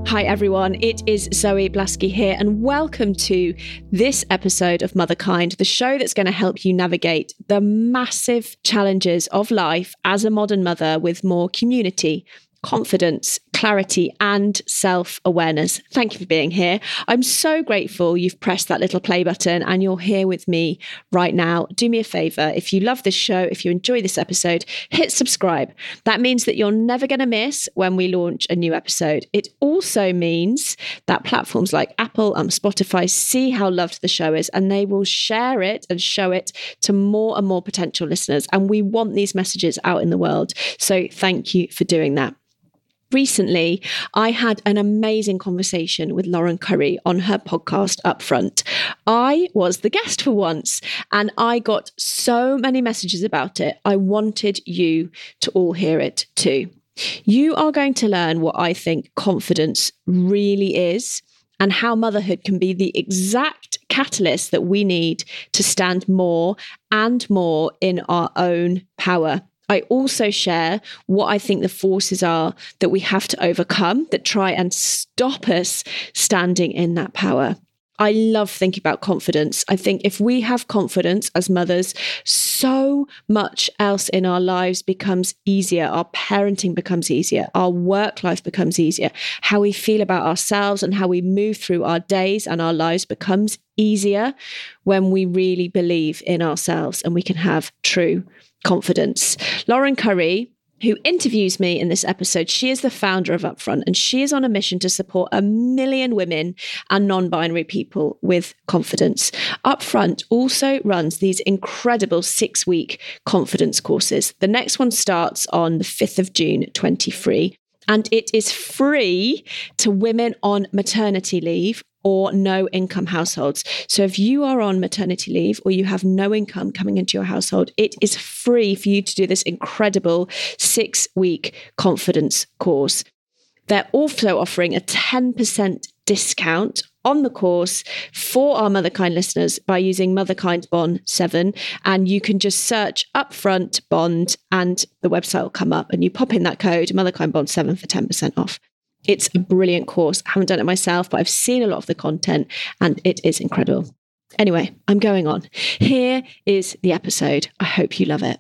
Hi everyone, it is Zoe Blaskey here and welcome to this episode of Motherkind, the show that's going to help you navigate the massive challenges of life as a modern mother with more community, confidence, clarity and self-awareness. Thank you for being here. I'm so grateful you've pressed that little play button and you're here with me right now. Do me a favor, if you love this show, if you enjoy this episode, hit subscribe. That means that you're never going to miss when we launch a new episode. It also means that platforms like Apple and Spotify see how loved the show is and they will share it and show it to more and more potential listeners. And we want these messages out in the world. So thank you for doing that. Recently, I had an amazing conversation with Lauren Curry on her podcast Upfront. I was the guest for once and I got so many messages about it. I wanted you to all hear it too. You are going to learn what I think confidence really is and how motherhood can be the exact catalyst that we need to stand more and more in our own power. I also share what I think the forces are that we have to overcome that try and stop us standing in that power. I love thinking about confidence. I think if we have confidence as mothers, so much else in our lives becomes easier. Our parenting becomes easier. Our work life becomes easier. How we feel about ourselves and how we move through our days and our lives becomes easier when we really believe in ourselves and we can have true confidence. Lauren Curry, who interviews me in this episode, she is the founder of Upfront and she is on a mission to support 1 million women and non-binary people with confidence. Upfront also runs these incredible 6-week confidence courses. The next one starts on the 5th of June, 2023, and it is free to women on maternity leave or no income households. So if you are on maternity leave or you have no income coming into your household, it is free for you to do this incredible 6-week confidence course. They're also offering a 10% discount on the course for our Motherkind listeners by using Motherkind Bond 7. And you can just search Upfront Bond and the website will come up and you pop in that code Motherkind Bond 7 for 10% off. It's a brilliant course. I haven't done it myself, but I've seen a lot of the content and it is incredible. Anyway, I'm going on. Here is the episode. I hope you love it.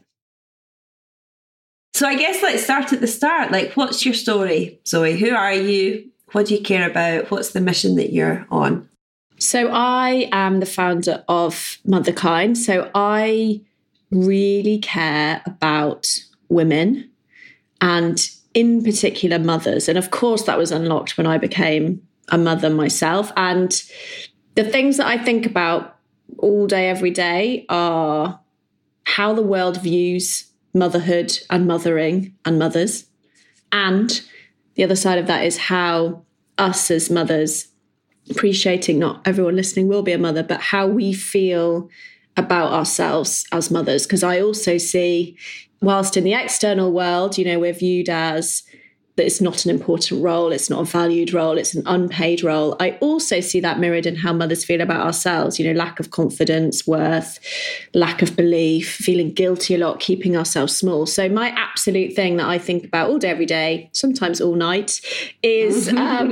So I guess let's start at the start. Like, what's your story, Zoe? Who are you? What do you care about? What's the mission that you're on? So I am the founder of Motherkind. So I really care about women and in particular mothers. And of course, that was unlocked when I became a mother myself. And the things that I think about all day, every day are how the world views motherhood and mothering and mothers. And the other side of that is how us as mothers, appreciating not everyone listening will be a mother, but how we feel about ourselves as mothers. Because I also see, whilst in the external world, you know, we're viewed as that it's not an important role, it's not a valued role, it's an unpaid role. I also see that mirrored in how mothers feel about ourselves, you know, lack of confidence, worth, lack of belief, feeling guilty a lot, keeping ourselves small. So my absolute thing that I think about all day, every day, sometimes all night, is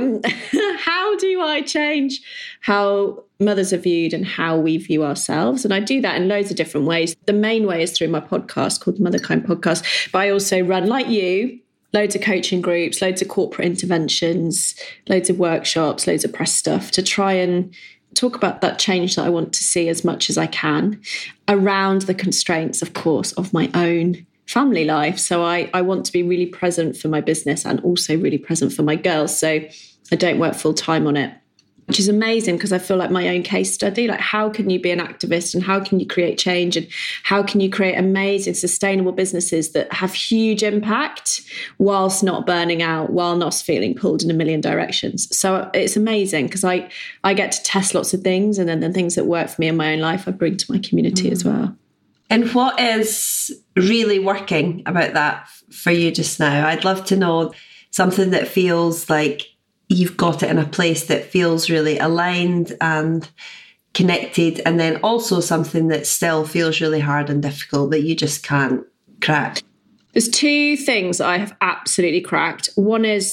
how do I change how mothers are viewed and how we view ourselves? And I do that in loads of different ways. The main way is through my podcast called the Motherkind Podcast, but I also run, like you, loads of coaching groups, loads of corporate interventions, loads of workshops, loads of press stuff to try and talk about that change that I want to see as much as I can around the constraints, of course, of my own family life. So I want to be really present for my business and also really present for my girls. So I don't work full time on it, which is amazing because I feel like my own case study, like how can you be an activist and how can you create change and how can you create amazing, sustainable businesses that have huge impact whilst not burning out, while not feeling pulled in a million directions. So it's amazing because I get to test lots of things and then the things that work for me in my own life, I bring to my community as well. And what is really working about that for you just now? I'd love to know something that feels like you've got it in a place that feels really aligned and connected, and then also something that still feels really hard and difficult that you just can't crack. There's two things I have absolutely cracked. One is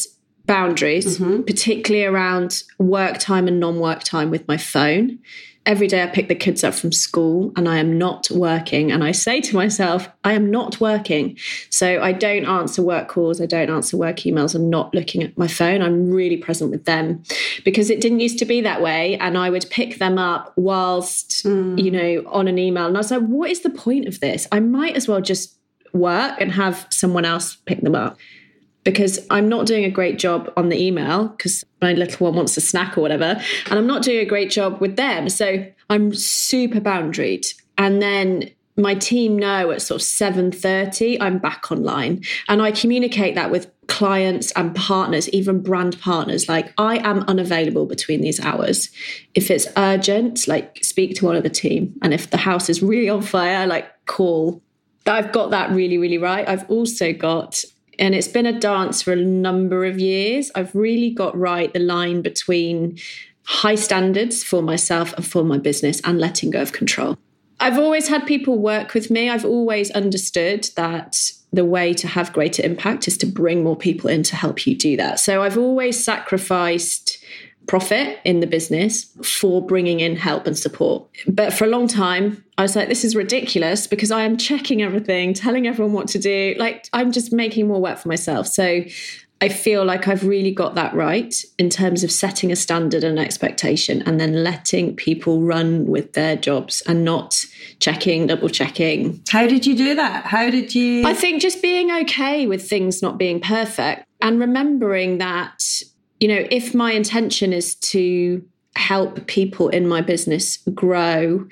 boundaries, particularly around work time and non-work time with my phone. Every day I pick the kids up from school and I am not working. And I say to myself, I am not working. So I don't answer work calls. I don't answer work emails. I'm not looking at my phone. I'm really present with them, because it didn't used to be that way. And I would pick them up whilst, you know, on an email. And I was like, what is the point of this? I might as well just work and have someone else pick them up, because I'm not doing a great job on the email because my little one wants a snack or whatever, and I'm not doing a great job with them. So I'm super boundaried. And then my team know at sort of 7:30, I'm back online. And I communicate that with clients and partners, even brand partners. Like, I am unavailable between these hours. If it's urgent, like, speak to one of the team. And if the house is really on fire, like, call. I've got that really, really right. I've also got, and it's been a dance for a number of years, I've really got right the line between high standards for myself and for my business and letting go of control. I've always had people work with me. I've always understood that the way to have greater impact is to bring more people in to help you do that. So I've always sacrificed profit in the business for bringing in help and support. But for a long time, I was like, this is ridiculous, because I am checking everything, telling everyone what to do. Like, I'm just making more work for myself. So I feel like I've really got that right in terms of setting a standard and expectation, and then letting people run with their jobs and not checking, double checking. How did you do that? How did you? I think just being okay with things not being perfect, and remembering that, you know, if my intention is to help people in my business grow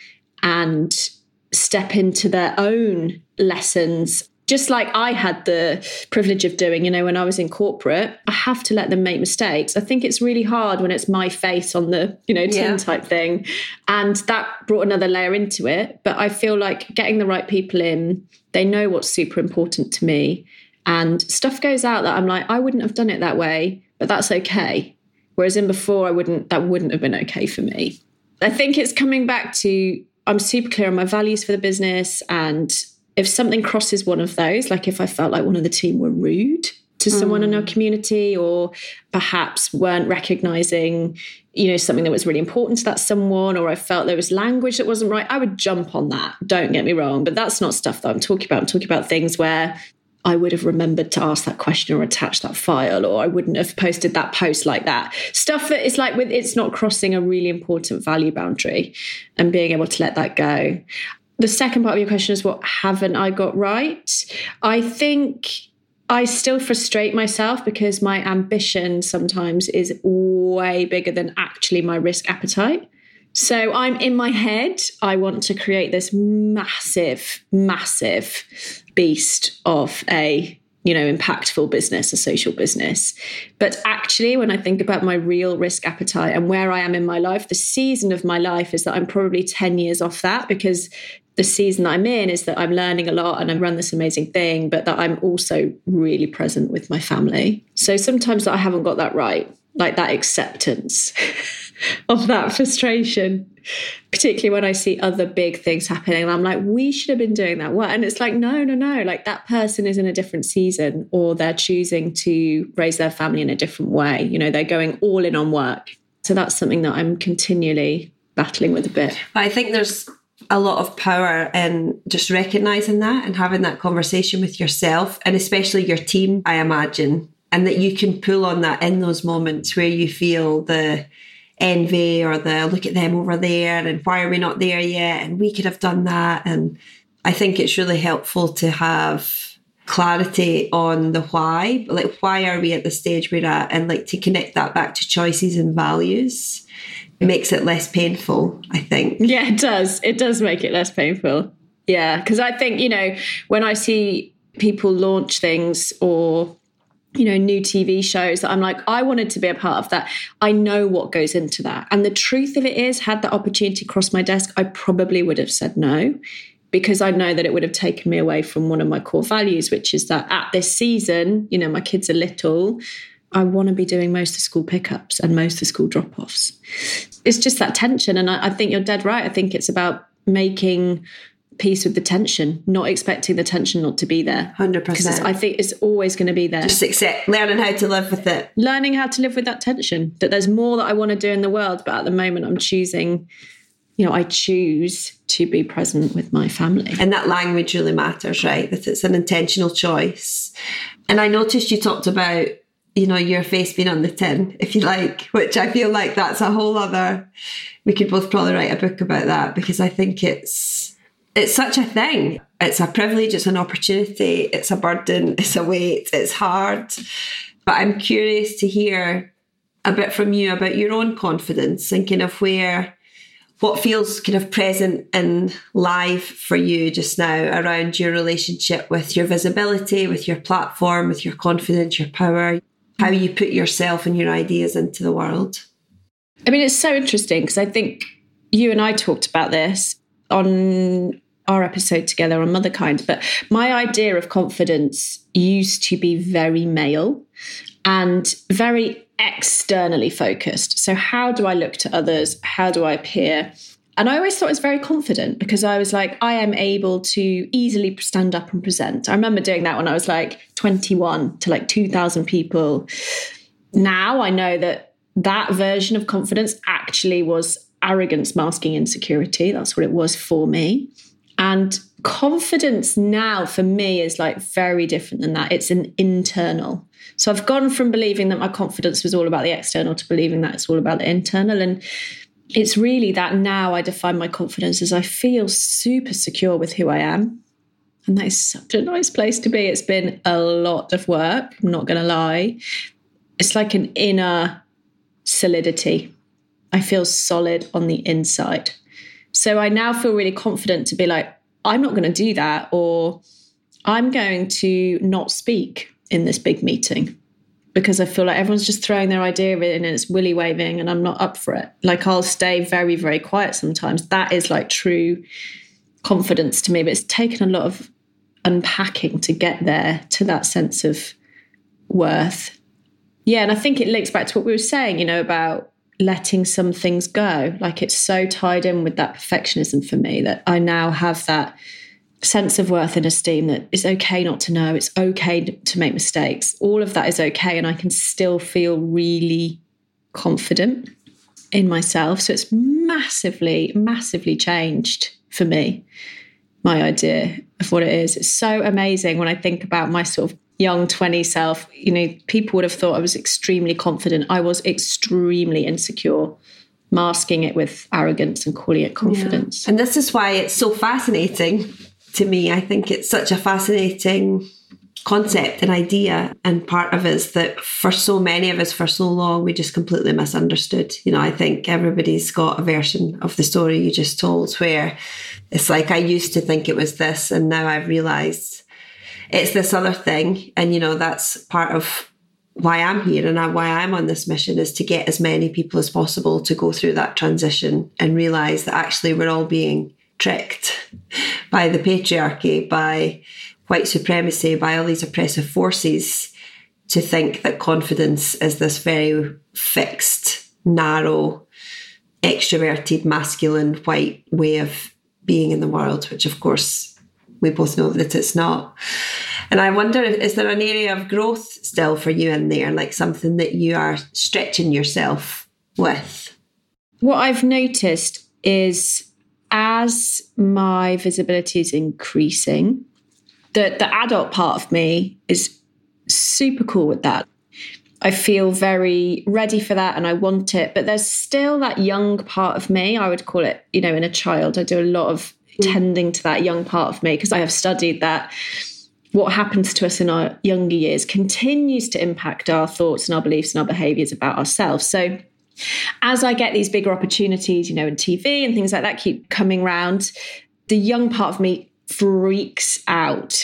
and step into their own lessons, just like I had the privilege of doing, you know, when I was in corporate, I have to let them make mistakes. I think it's really hard when it's my face on the, you know, tin type thing. And that brought another layer into it. But I feel like getting the right people in, they know what's super important to me. And stuff goes out that I'm like, I wouldn't have done it that way, but that's okay. Whereas in before, that wouldn't have been okay for me. I think it's coming back to, I'm super clear on my values for the business. And if something crosses one of those, like if I felt like one of the team were rude to someone in our community, or perhaps weren't recognizing, you know, something that was really important to that someone, or I felt there was language that wasn't right, I would jump on that. Don't get me wrong. But that's not stuff that I'm talking about. I'm talking about things where I would have remembered to ask that question or attach that file, or I wouldn't have posted that post like that. Stuff that is like, it's not crossing a really important value boundary, and being able to let that go. The second part of your question is, what haven't I got right? I think I still frustrate myself because my ambition sometimes is way bigger than actually my risk appetite. So I'm in my head, I want to create this massive, massive beast of a, you know, impactful business, a social business. But actually, when I think about my real risk appetite and where I am in my life, the season of my life is that I'm probably 10 years off that, because the season that I'm in is that I'm learning a lot and I run this amazing thing, but that I'm also really present with my family. So sometimes I haven't got that right, like that acceptance of that frustration, particularly when I see other big things happening. And I'm like, we should have been doing that. What? And it's like, no. Like, that person is in a different season, or they're choosing to raise their family in a different way. You know, they're going all in on work. So that's something that I'm continually battling with a bit. I think there's a lot of power in just recognizing that and having that conversation with yourself, and especially your team, I imagine, and that you can pull on that in those moments where you feel the envy or the look at them over there and why are we not there yet and we could have done that. And I think it's really helpful to have clarity on the why, like, why are we at the stage we're at, and like to connect that back to choices and values. It makes it less painful, I think. Yeah, it does. It does make it less painful. Yeah, because I think, you know, when I see people launch things or, you know, new TV shows, that I'm like, I wanted to be a part of that. I know what goes into that. And the truth of it is, had the opportunity crossed my desk, I probably would have said no, because I know that it would have taken me away from one of my core values, which is that at this season, you know, my kids are little, I want to be doing most of school pickups and most of school drop-offs. It's just that tension. And I think you're dead right. I think it's about making peace with the tension, not expecting the tension not to be there. 100%. I think it's always going to be there. Just learning how to live with it. Learning how to live with that tension, that there's more that I want to do in the world, but at the moment I'm choosing, I choose to be present with my family. And that language really matters, right? That it's an intentional choice. And I noticed you talked about, your face being on the tin, if you like, which I feel like that's a whole other, we could both probably write a book about that, because I think it's such a thing. It's a privilege, it's an opportunity, it's a burden, it's a weight, it's hard. But I'm curious to hear a bit from you about your own confidence and kind of what feels kind of present and live for you just now around your relationship with your visibility, with your platform, with your confidence, your power, how you put yourself and your ideas into the world. I mean, it's so interesting because I think you and I talked about this on our episode together on Motherkind, but my idea of confidence used to be very male and very externally focused. So how do I look to others? How do I appear? And I always thought I was very confident because I was like, I am able to easily stand up and present. I remember doing that when I was like 21 to like 2,000 people. Now I know that version of confidence actually was arrogance masking insecurity. That's what it was for me. And confidence now for me is like very different than that. It's an internal. So I've gone from believing that my confidence was all about the external to believing that it's all about the internal. And it's really that now I define my confidence as I feel super secure with who I am. And that is such a nice place to be. It's been a lot of work, I'm not going to lie. It's like an inner solidity. I feel solid on the inside. So I now feel really confident to be like, I'm not going to do that, or I'm going to not speak in this big meeting because I feel like everyone's just throwing their idea in and it's willy waving and I'm not up for it. Like I'll stay very, very quiet sometimes. That is like true confidence to me, but it's taken a lot of unpacking to get there to that sense of worth. Yeah, and I think it links back to what we were saying, about letting some things go. Like it's so tied in with that perfectionism for me that I now have that sense of worth and esteem that it's okay not to know, it's okay to make mistakes. All of that is okay, and I can still feel really confident in myself. So it's massively, massively changed for me, my idea of what it is. It's so amazing when I think about my sort of young 20 self. People would have thought I was extremely confident. I was extremely insecure, masking it with arrogance and calling it confidence. Yeah. And this is why it's so fascinating to me. I think it's such a fascinating concept and idea. And part of it is that for so many of us, for so long, we just completely misunderstood. I think everybody's got a version of the story you just told where it's like, I used to think it was this, and now I've realised it's this other thing. And, that's part of why I'm here and why I'm on this mission, is to get as many people as possible to go through that transition and realise that actually we're all being tricked by the patriarchy, by white supremacy, by all these oppressive forces to think that confidence is this very fixed, narrow, extroverted, masculine, white way of being in the world, which of course we both know that it's not. And I wonder, is there an area of growth still for you in there, like something that you are stretching yourself with? What I've noticed is as my visibility is increasing, the adult part of me is super cool with that. I feel very ready for that and I want it. But there's still that young part of me, I would call it, in a child. I do a lot of tending to that young part of me because I have studied that what happens to us in our younger years continues to impact our thoughts and our beliefs and our behaviours about ourselves. So as I get these bigger opportunities, in TV and things like that keep coming round, the young part of me freaks out.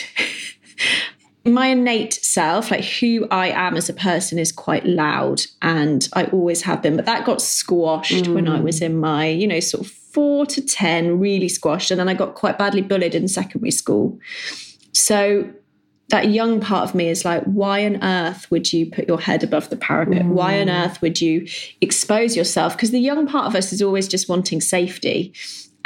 My innate self, like who I am as a person, is quite loud, and I always have been. But that got squashed when I was in my, sort of 4 to 10, really squashed. And then I got quite badly bullied in secondary school. So that young part of me is like, why on earth would you put your head above the parapet? Why on earth would you expose yourself? Because the young part of us is always just wanting safety.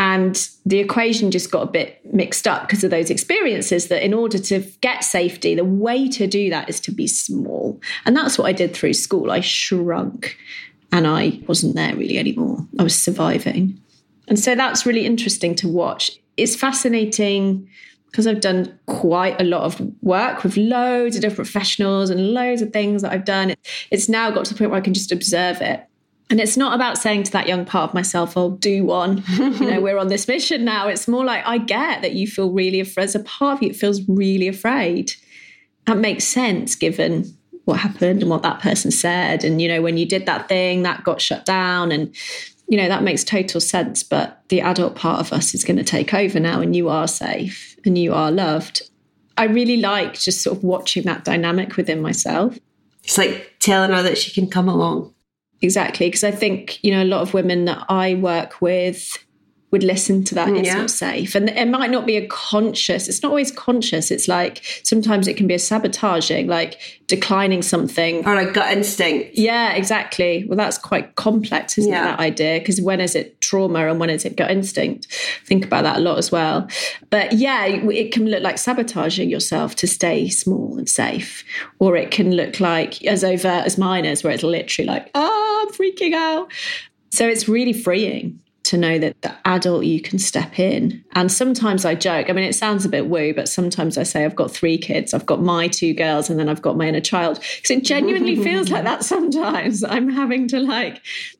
And the equation just got a bit mixed up because of those experiences, that in order to get safety, the way to do that is to be small. And that's what I did through school. I shrunk and I wasn't there really anymore. I was surviving. And so that's really interesting to watch. It's fascinating because I've done quite a lot of work with loads of different professionals and loads of things that I've done. It's now got to the point where I can just observe it. And it's not about saying to that young part of myself, "I'll do one." We're on this mission now. It's more like, I get that you feel really afraid. As a part of you, it feels really afraid. That makes sense given what happened and what that person said. And, when you did that thing, that got shut down. And, that makes total sense. But the adult part of us is going to take over now, and you are safe and you are loved. I really like just sort of watching that dynamic within myself. It's like telling her that she can come along. Exactly, because I think, a lot of women that I work with would listen to that. It's not safe. And it might not be it's not always conscious. It's like, sometimes it can be a sabotaging, like declining something. Or a gut instinct. Yeah, exactly. Well, that's quite complex, isn't it, that idea? Because when is it trauma and when is it gut instinct? Think about that a lot as well. But yeah, it can look like sabotaging yourself to stay small and safe. Or it can look like as overt as mine is, where it's literally like, I'm freaking out. So it's really freeing to know that the adult you can step in. And sometimes I joke, it sounds a bit woo, but sometimes I say I've got 3 kids. I've got my 2 girls and then I've got my inner child. Because it genuinely feels like that sometimes. I'm having to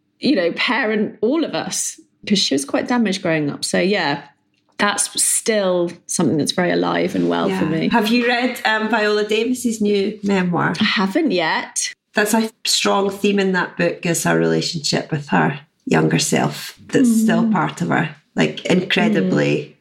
parent all of us, because she was quite damaged growing up. So yeah, that's still something that's very alive and well for me. Have you read Viola Davis's new memoir? I haven't yet. That's a strong theme in that book, is her relationship with her younger self that's still part of her, like incredibly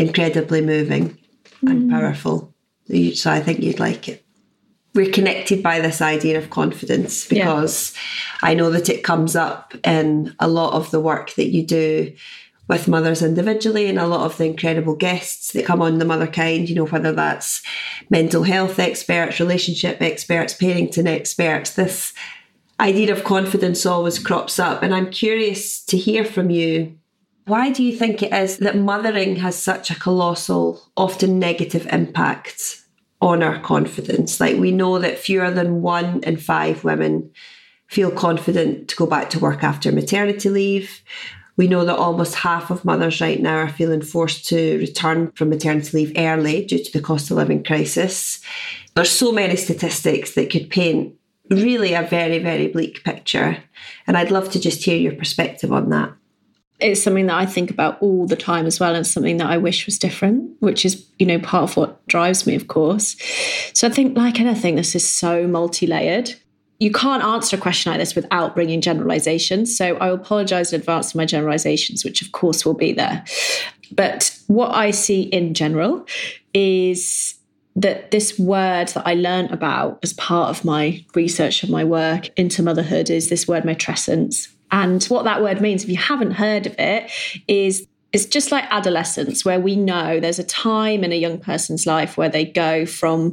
moving and powerful. So I think you'd like it. We're connected by this idea of confidence, because I know that it comes up in a lot of the work that you do with mothers individually, and a lot of the incredible guests that come on the Motherkind, whether that's mental health experts, relationship experts, parenting experts. This idea of confidence always crops up. And I'm curious to hear from you, why do you think it is that mothering has such a colossal, often negative impact on our confidence? Like, we know that fewer than 1 in 5 women feel confident to go back to work after maternity leave. We know that almost half of mothers right now are feeling forced to return from maternity leave early due to the cost of living crisis. There's so many statistics that could paint really a very, very bleak picture. And I'd love to just hear your perspective on that. It's something that I think about all the time as well, and something that I wish was different, which is, part of what drives me, of course. So I think, like anything, this is so multi-layered. You can't answer a question like this without bringing generalizations. So I will apologize in advance for my generalizations, which of course will be there. But what I see in general is that this word that I learned about as part of my research and my work into motherhood is this word matrescence. And what that word means, if you haven't heard of it, is it's just like adolescence, where we know there's a time in a young person's life where they go from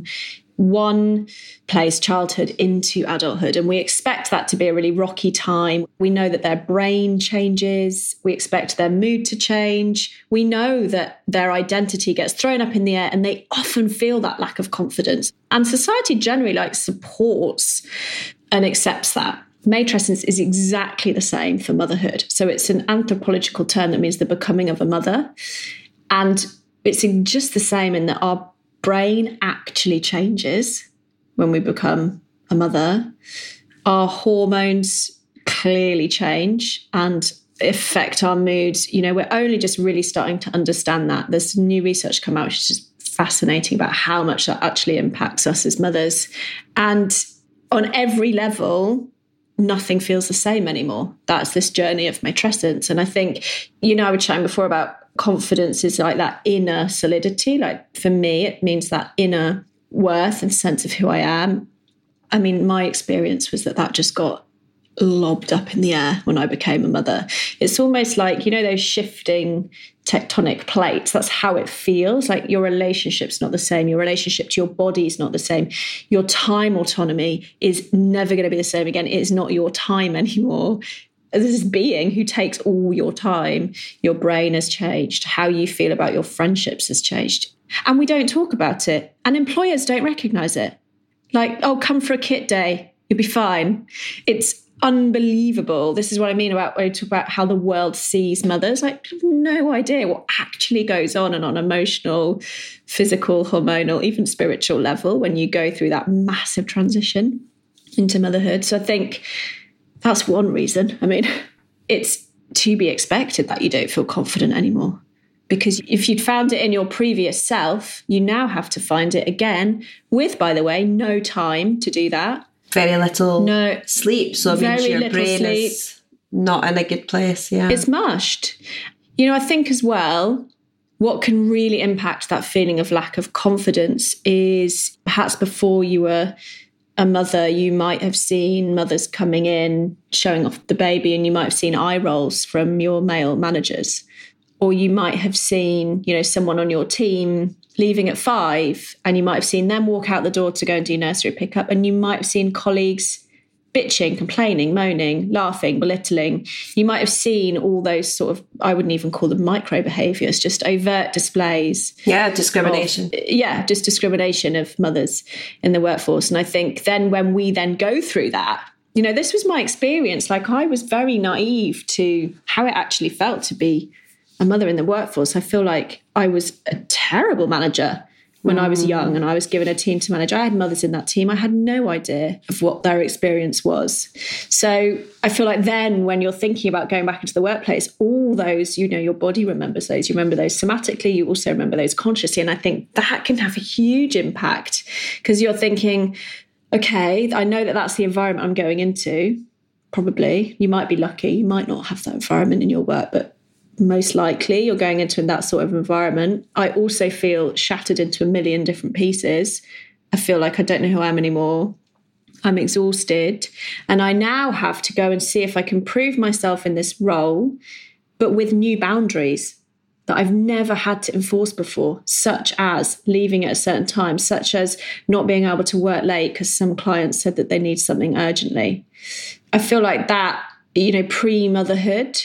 one place, childhood, into adulthood. And we expect that to be a really rocky time. We know that their brain changes. We expect their mood to change. We know that their identity gets thrown up in the air, and they often feel that lack of confidence. And society generally supports and accepts that. Matrescence is exactly the same for motherhood. So it's an anthropological term that means the becoming of a mother. And it's just the same in that our brain actually changes when we become a mother. Our hormones clearly change and affect our moods. We're only just really starting to understand that. There's new research come out, which is just fascinating, about how much that actually impacts us as mothers. And on every level, nothing feels the same anymore. That's this journey of matrescence. And I think, I was chatting before about confidence is like that inner solidity. Like, for me, it means that inner worth and sense of who I am. My experience was that just got lobbed up in the air when I became a mother. It's almost like, those shifting tectonic plates. That's how it feels. Like, your relationship's not the same. Your relationship to your body is not the same. Your time autonomy is never going to be the same again. It's not your time anymore. this being who takes all your time. Your brain has changed. How you feel about your friendships has changed. And we don't talk about it. And employers don't recognize it. Like, oh, come for a kit day. You'll be fine. It's unbelievable. This is what I mean about when I talk about how the world sees mothers. Like, I have no idea what actually goes on and on emotional, physical, hormonal, even spiritual level when you go through that massive transition into motherhood. So I think that's one reason. I mean, it's to be expected that you don't feel confident anymore. Because if you'd found it in your previous self, you now have to find it again with, by the way, no time to do that. Very little sleep. So it means your brain sleep. Is not in a good place. Yeah. It's mushed. You know, I think as well, what can really impact that feeling of lack of confidence is perhaps before you were a mother, you might have seen mothers coming in, showing off the baby, and you might have seen eye rolls from your male managers. Or you might have seen, you know, someone on your team leaving at 5 and you might have seen them walk out the door to go and do nursery pickup, and you might have seen colleagues bitching, complaining, moaning, laughing, belittling. You might have seen all those sort of, I wouldn't even call them micro behaviours, just overt displays. Yeah, discrimination. Just discrimination of mothers in the workforce. And I think then when we then go through that, you know, this was my experience. Like, I was very naive to how it actually felt to be a mother in the workforce. I feel like I was a terrible manager when I was young and I was given a team to manage. I had mothers in that team. I had no idea of what their experience was. So I feel like then when you're thinking about going back into the workplace, all those, you know, your body remembers those. You remember those somatically. You also remember those consciously. And I think that can have a huge impact because you're thinking, okay, I know that that's the environment I'm going into. Probably. You might be lucky. You might not have that environment in your work, but most likely you're going into that sort of environment. I also feel shattered into a million different pieces. I feel like I don't know who I am anymore. I'm exhausted. And I now have to go and see if I can prove myself in this role, but with new boundaries that I've never had to enforce before, such as leaving at a certain time, such as not being able to work late because some clients said that they need something urgently. I feel like that, you know, pre-motherhood,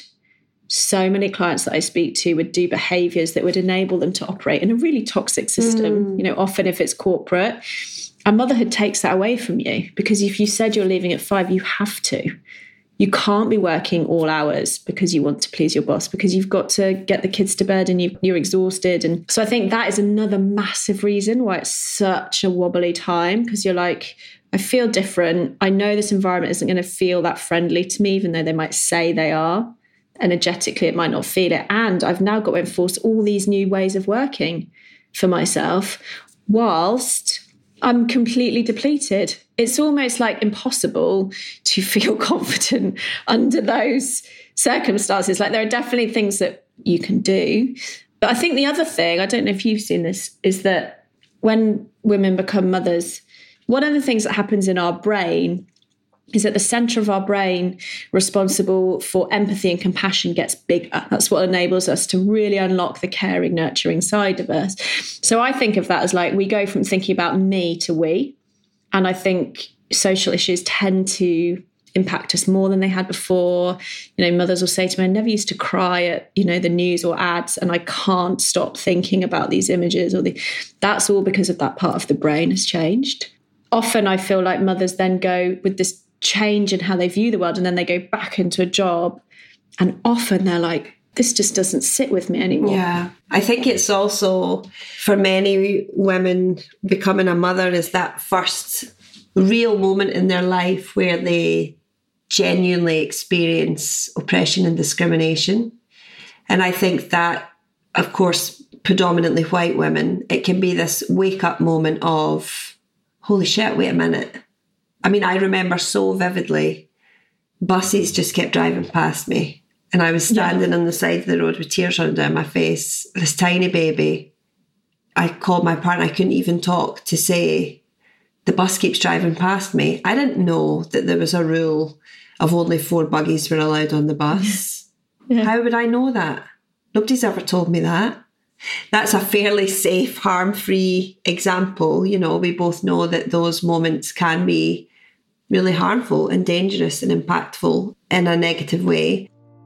so many clients that I speak to would do behaviours that would enable them to operate in a really toxic system. You know, often if it's corporate, and motherhood takes that away from you because if you said you're leaving at 5, you have to. You can't be working all hours because you want to please your boss, because you've got to get the kids to bed and you're exhausted. And so I think that is another massive reason why it's such a wobbly time, because you're like, I feel different. I know this environment isn't going to feel that friendly to me, even though they might say they are. Energetically, it might not feel it. And I've now got to enforce all these new ways of working for myself whilst I'm completely depleted. It's almost like impossible to feel confident under those circumstances. Like, there are definitely things that you can do. But I think the other thing, I don't know if you've seen this, is that when women become mothers, one of the things that happens in our brain is that the center of our brain responsible for empathy and compassion gets bigger. That's what enables us to really unlock the caring, nurturing side of us. So I think of that as like we go from thinking about me to we. And I think social issues tend to impact us more than they had before. You know, mothers will say to me, I never used to cry at, you know, the news or ads, and I can't stop thinking about these images. That's all because of that part of the brain has changed. Often I feel like mothers then go with this change in how they view the world, and then they go back into a job, and often they're like, this just doesn't sit with me anymore. Yeah, I think it's also for many women, becoming a mother is that first real moment in their life where they genuinely experience oppression and discrimination. And I think that, of course, predominantly white women, it can be this wake up moment of, holy shit, wait a minute. I mean, I remember so vividly, buses just kept driving past me. And I was standing on the side of the road with tears running down my face, this tiny baby. I called my partner, I couldn't even talk, to say, the bus keeps driving past me. I didn't know that there was a rule of only 4 buggies were allowed on the bus. Yeah. How would I know that? Nobody's ever told me that. That's a fairly safe, harm-free example. You know, we both know that those moments can be really harmful and dangerous and impactful in a negative way.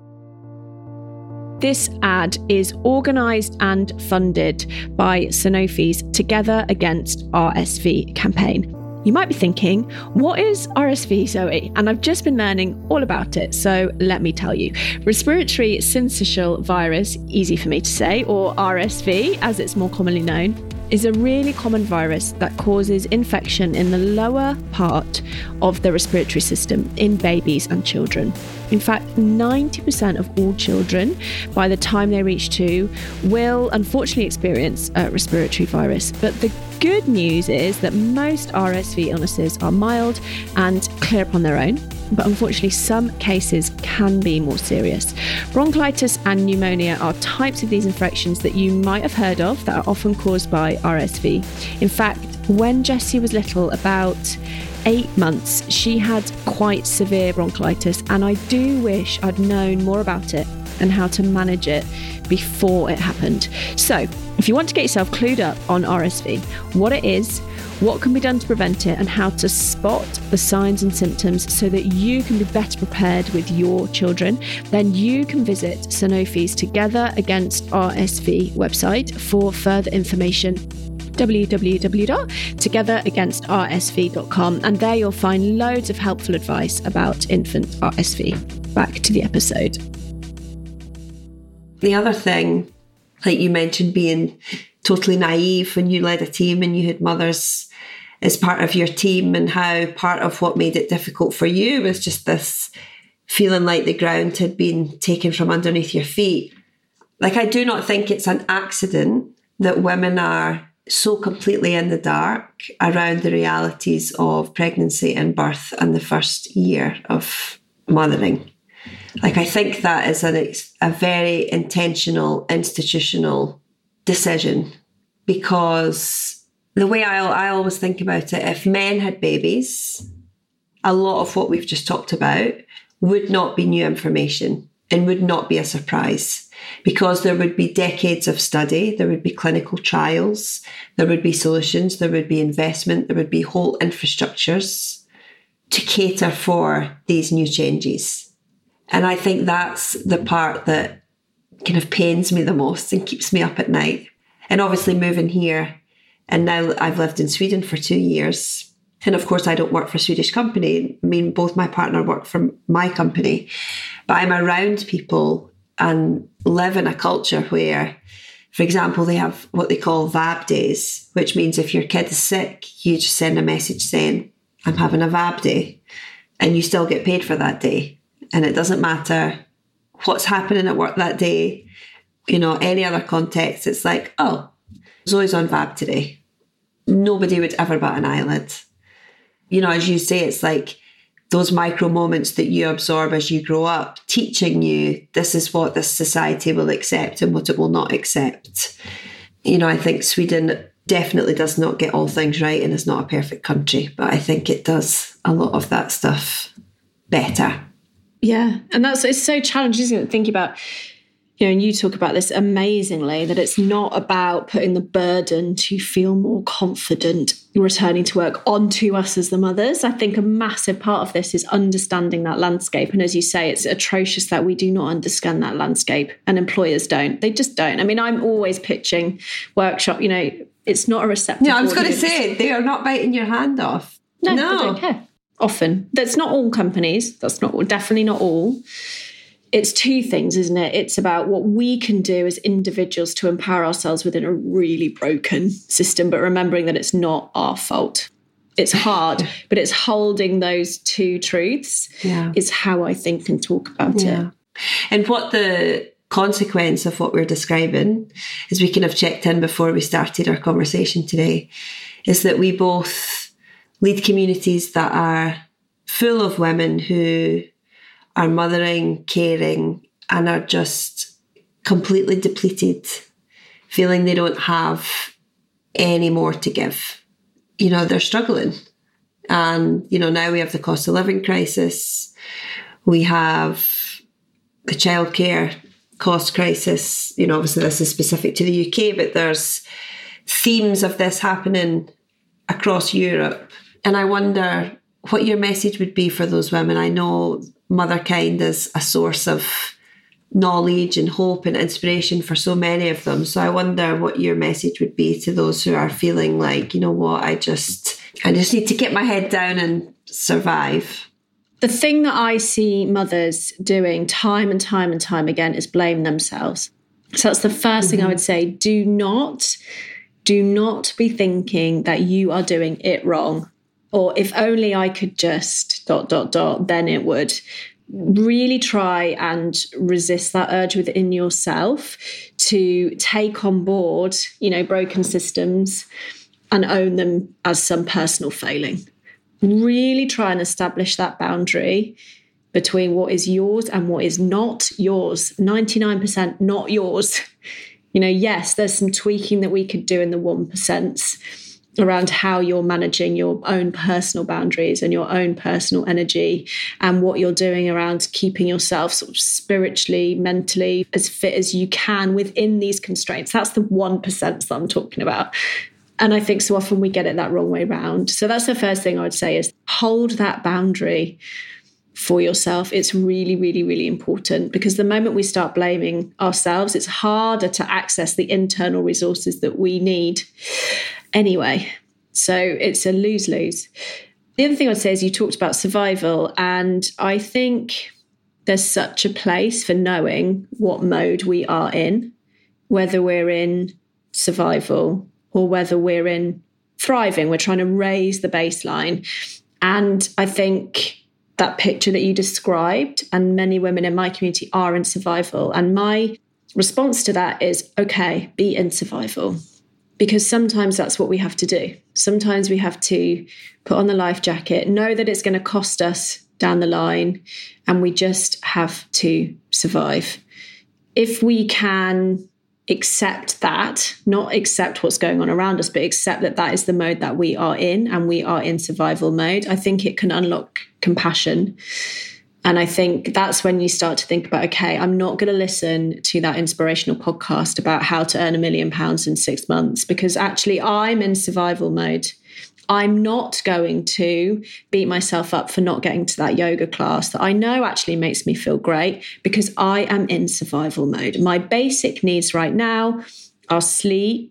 This ad is organised and funded by Sanofi's Together Against RSV campaign. You might be thinking, what is RSV, Zoe? And I've just been learning all about it, so let me tell you. Respiratory syncytial virus, easy for me to say, or RSV as it's more commonly known, is a really common virus that causes infection in the lower part of the respiratory system in babies and children. In fact, 90% of all children, by the time they reach 2, will unfortunately experience a respiratory virus. But the good news is that most RSV illnesses are mild and clear up on their own. But unfortunately, some cases can be more serious. Bronchitis and pneumonia are types of these infections that you might have heard of that are often caused by RSV. In fact, when Jessie was little, about 8 months, she had quite severe bronchitis, and I do wish I'd known more about it and how to manage it before it happened. So, if you want to get yourself clued up on RSV, what it is, what can be done to prevent it, and how to spot the signs and symptoms so that you can be better prepared with your children, then you can visit Sanofi's Together Against RSV website for further information. www.togetheragainstrsv.com, and there you'll find loads of helpful advice about infant RSV. Back to the episode. The other thing, like you mentioned, being totally naive when you led a team and you had mothers as part of your team, and how part of what made it difficult for you was just this feeling like the ground had been taken from underneath your feet. Like, I do not think it's an accident that women are so completely in the dark around the realities of pregnancy and birth and the first year of mothering. Like, I think that is a very intentional, institutional decision, because the way I always think about it, if men had babies, a lot of what we've just talked about would not be new information and would not be a surprise, because there would be decades of study, there would be clinical trials, there would be solutions, there would be investment, there would be whole infrastructures to cater for these new changes. And I think that's the part that kind of pains me the most and keeps me up at night. And obviously moving here, and now I've lived in Sweden for 2 years. And of course, I don't work for a Swedish company. I mean, both my partner work for my company. But I'm around people and live in a culture where, for example, they have what they call VAB days, which means if your kid is sick, you just send a message saying, I'm having a VAB day. And you still get paid for that day. And it doesn't matter what's happening at work that day, you know, any other context. It's like, oh, Zoe's on VAB today. Nobody would ever bat an eyelid. You know, as you say, it's like those micro moments that you absorb as you grow up, teaching you this is what this society will accept and what it will not accept. You know, I think Sweden definitely does not get all things right and is not a perfect country, but I think it does a lot of that stuff better. Yeah, and it's so challenging, isn't it? Thinking about, you know, and you talk about this amazingly, that it's not about putting the burden to feel more confident returning to work onto us as the mothers. I think a massive part of this is understanding that landscape. And as you say, it's atrocious that we do not understand that landscape, and employers don't. They just don't. I mean, I'm always pitching workshop, you know, it's not a receptive No, I was going to audience. say, they are not biting your hand off. No, they don't care. Often. That's not all companies. That's definitely not all. It's two things, isn't it? It's about what we can do as individuals to empower ourselves within a really broken system, but remembering that it's not our fault. It's hard, but it's holding those two truths is how I think and talk about it. And what the consequence of what we're describing, as we kind of checked in before we started our conversation today, is that we both lead communities that are full of women who are mothering, caring, and are just completely depleted, feeling they don't have any more to give. You know, they're struggling. And, you know, now we have the cost of living crisis. We have the childcare cost crisis. You know, obviously this is specific to the UK, but there's themes of this happening across Europe. And I wonder what your message would be for those women. I know Motherkind is a source of knowledge and hope and inspiration for so many of them. So I wonder what your message would be to those who are feeling like, you know what, I just need to get my head down and survive. The thing that I see mothers doing time and time and time again is blame themselves. So that's the first thing I would say. Do not be thinking that you are doing it wrong. Or if only I could just ... then it would. Really try and resist that urge within yourself to take on board, broken systems and own them as some personal failing. Really try and establish that boundary between what is yours and what is not yours. 99% not yours. Yes, there's some tweaking that we could do in the 1% around how you're managing your own personal boundaries and your own personal energy and what you're doing around keeping yourself sort of spiritually, mentally as fit as you can within these constraints. That's the 1% that I'm talking about. And I think so often we get it that wrong way round. So that's the first thing I would say is hold that boundary for yourself. It's really, really, really important, because the moment we start blaming ourselves, it's harder to access the internal resources that we need anyway. So it's a lose-lose. The other thing I'd say is you talked about survival, and I think there's such a place for knowing what mode we are in, whether we're in survival or whether we're in thriving. We're trying to raise the baseline. And I think that picture that you described, and many women in my community are in survival. And my response to that is, okay, be in survival. Because sometimes that's what we have to do. Sometimes we have to put on the life jacket, know that it's going to cost us down the line, and we just have to survive. If we can accept that, not accept what's going on around us, but accept that that is the mode that we are in, and we are in survival mode, I think it can unlock compassion. And I think that's when you start to think about, okay, I'm not going to listen to that inspirational podcast about how to earn £1 million in 6 months, because actually I'm in survival mode. I'm not going to beat myself up for not getting to that yoga class that I know actually makes me feel great, because I am in survival mode. My basic needs right now are sleep,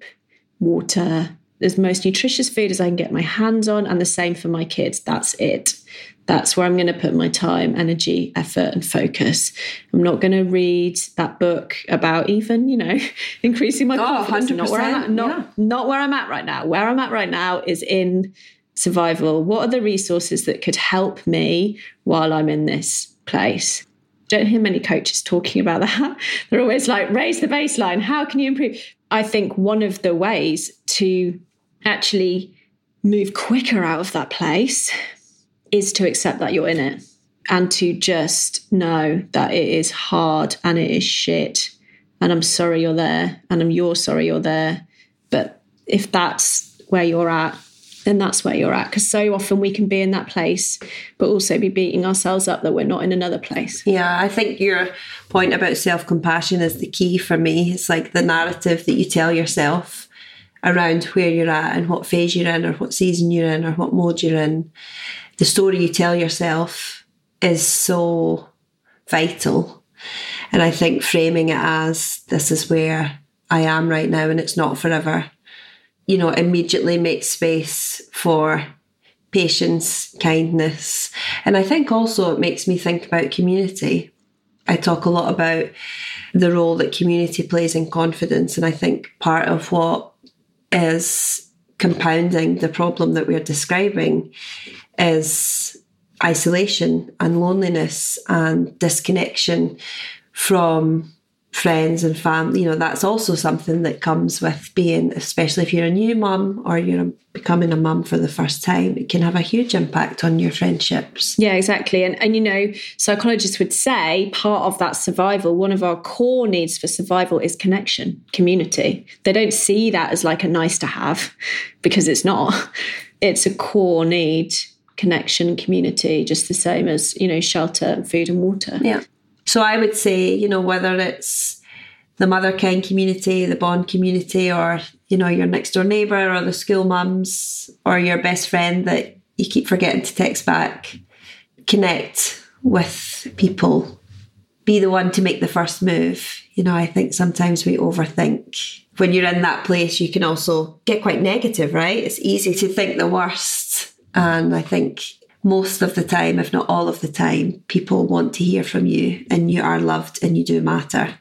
water, as most nutritious food as I can get my hands on, and the same for my kids. That's it. That's where I'm going to put my time, energy, effort, and focus. I'm not going to read that book about even, increasing my confidence. 100%. Not where I'm at. Not where I'm at right now. Where I'm at right now is in survival. What are the resources that could help me while I'm in this place? Don't hear many coaches talking about that. They're always like, raise the baseline. How can you improve? I think one of the ways to actually move quicker out of that place is to accept that you're in it, and to just know that it is hard and it is shit, and I'm sorry you're there, and you're sorry you're there. But if that's where you're at, then that's where you're at, because so often we can be in that place but also be beating ourselves up that we're not in another place. Yeah, I think your point about self-compassion is the key for me. It's like the narrative that you tell yourself around where you're at and what phase you're in, or what season you're in, or what mode you're in. The story you tell yourself is so vital. And I think framing it as, this is where I am right now and it's not forever, immediately makes space for patience, kindness. And I think also it makes me think about community. I talk a lot about the role that community plays in confidence. And I think part of what is compounding the problem that we're describing is isolation and loneliness and disconnection from friends and family. That's also something that comes with being, especially if you're a new mum or you're becoming a mum for the first time, it can have a huge impact on your friendships. Yeah, exactly. And psychologists would say part of that survival, one of our core needs for survival is connection, community. They don't see that as like a nice to have, because it's not. It's a core need, connection, community, just the same as, shelter, food and water. Yeah. So I would say, whether it's the Motherkind community, the Bond community, or, your next door neighbour, or the school mums, or your best friend that you keep forgetting to text back, connect with people, be the one to make the first move. I think sometimes we overthink. When you're in that place, you can also get quite negative, right? It's easy to think the worst. And I think most of the time, if not all of the time, people want to hear from you, and you are loved and you do matter,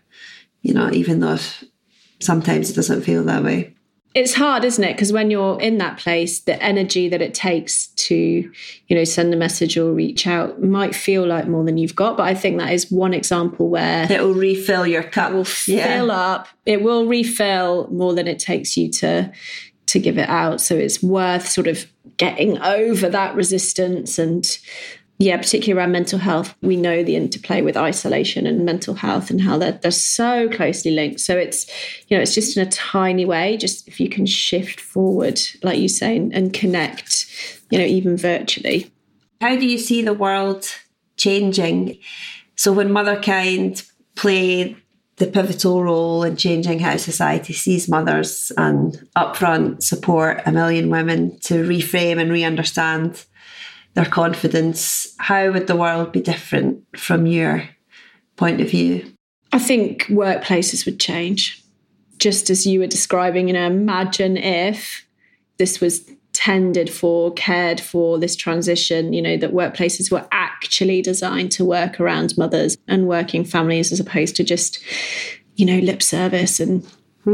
even though sometimes it doesn't feel that way. It's hard, isn't it? Because when you're in that place, the energy that it takes to, send a message or reach out might feel like more than you've got. But I think that is one example where it will refill your cup. It will fill up. It will refill more than it takes you to give it out. So it's worth sort of getting over that resistance. And particularly around mental health, we know the interplay with isolation and mental health and how they're so closely linked. So it's, it's just in a tiny way, just if you can shift forward, like you say, and connect, even virtually. How do you see the world changing? So when Motherkind play the pivotal role in changing how society sees mothers and upfront support a million women to reframe and re-understand their confidence, how would the world be different from your point of view? I think workplaces would change. Just as you were describing, imagine if this was tended for, cared for, this transition, that workplaces were actually designed to work around mothers and working families as opposed to just, lip service. And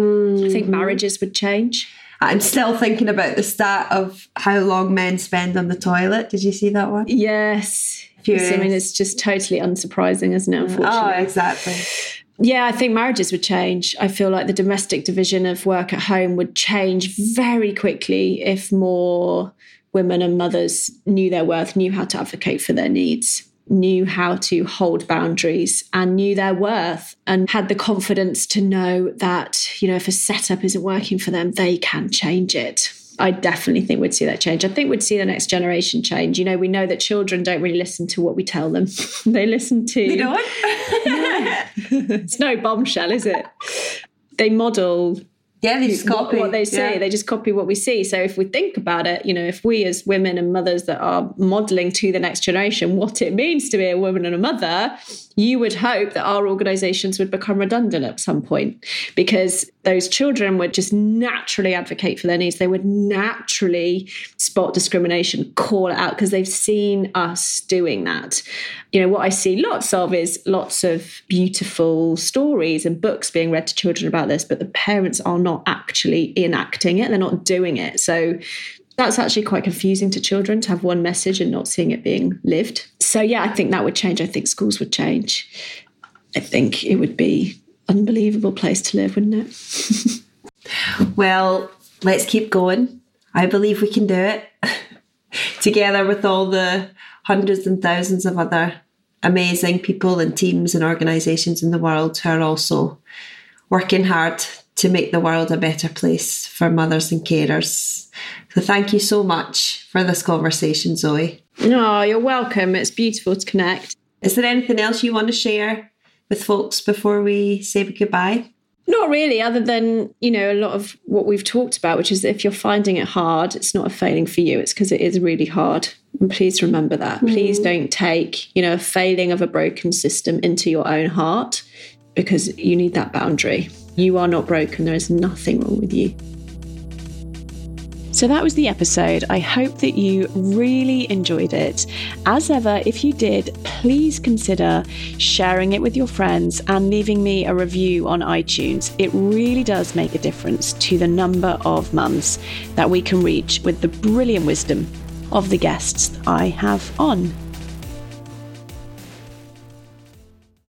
I think marriages would change. I'm still thinking about the stat of how long men spend on the toilet. Did you see that one? Yes. Furious. It's just totally unsurprising, isn't it, unfortunately? Oh, exactly. Yeah, I think marriages would change. I feel like the domestic division of work at home would change very quickly if more women and mothers knew their worth, knew how to advocate for their needs, knew how to hold boundaries and knew their worth and had the confidence to know that, if a setup isn't working for them, they can change it. I definitely think we'd see that change. I think we'd see the next generation change. We know that children don't really listen to what we tell them. They listen to... They don't? It's no bombshell, is it? They model... Yeah, they just copy what they see. Yeah. They just copy what we see. So if we think about it, if we as women and mothers that are modelling to the next generation what it means to be a woman and a mother, you would hope that our organisations would become redundant at some point, because those children would just naturally advocate for their needs. They would naturally spot discrimination, call it out, because they've seen us doing that. What I see lots of is lots of beautiful stories and books being read to children about this, but the parents are not actually enacting it. They're not doing it. So that's actually quite confusing to children to have one message and not seeing it being lived. So yeah, I think that would change. I think schools would change. I think it would be an unbelievable place to live, wouldn't it? Well, let's keep going. I believe we can do it together with all the hundreds and thousands of other amazing people and teams and organisations in the world who are also working hard to make the world a better place for mothers and carers. So thank you so much for this conversation, Zoe. No, you're welcome. It's beautiful to connect. Is there anything else you want to share with folks before we say goodbye? Not really, other than, a lot of what we've talked about, which is that if you're finding it hard, it's not a failing for you. It's because it is really hard. And please remember that. Please don't take, a failing of a broken system into your own heart, because you need that boundary. You are not broken. There is nothing wrong with you. So that was the episode. I hope that you really enjoyed it. As ever, if you did, please consider sharing it with your friends and leaving me a review on iTunes. It really does make a difference to the number of mums that we can reach with the brilliant wisdom of the guests I have on.